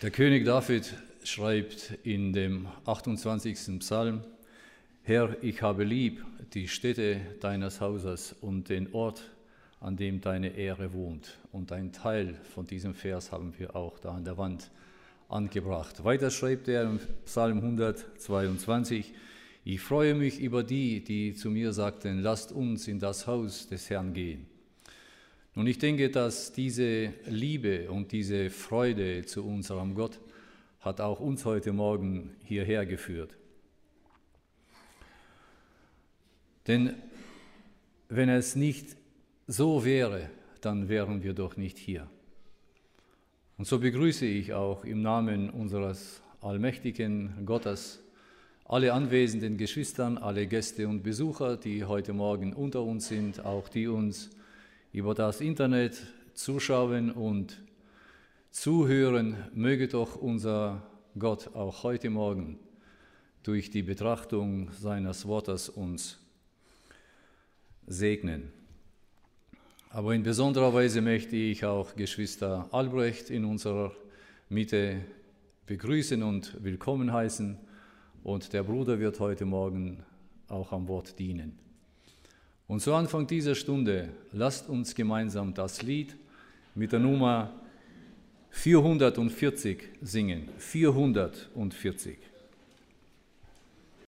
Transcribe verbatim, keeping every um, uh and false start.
Der König David schreibt in dem achtundzwanzigsten Psalm: Herr, ich habe lieb die Stätte deines Hauses und den Ort, an dem deine Ehre wohnt. Und ein Teil von diesem Vers haben wir auch da an der Wand angebracht. Weiter schreibt er im Psalm hundertzweiundzwanzig: Ich freue mich über die, die zu mir sagten, lasst uns in das Haus des Herrn gehen. Und ich denke, dass diese Liebe und diese Freude zu unserem Gott hat auch uns heute Morgen hierher geführt. Denn wenn es nicht so wäre, dann wären wir doch nicht hier. Und so begrüße ich auch im Namen unseres allmächtigen Gottes alle anwesenden Geschwistern, alle Gäste und Besucher, die heute Morgen unter uns sind, auch die uns über das Internet zuschauen und zuhören. Möge doch unser Gott auch heute Morgen durch die Betrachtung seines Wortes uns segnen. Aber in besonderer Weise möchte ich auch Geschwister Albrecht in unserer Mitte begrüßen und willkommen heißen. Und der Bruder wird heute Morgen auch am Wort dienen. Und zu Anfang dieser Stunde lasst uns gemeinsam das Lied mit der Nummer vierhundertvierzig singen. vierhundertvierzig.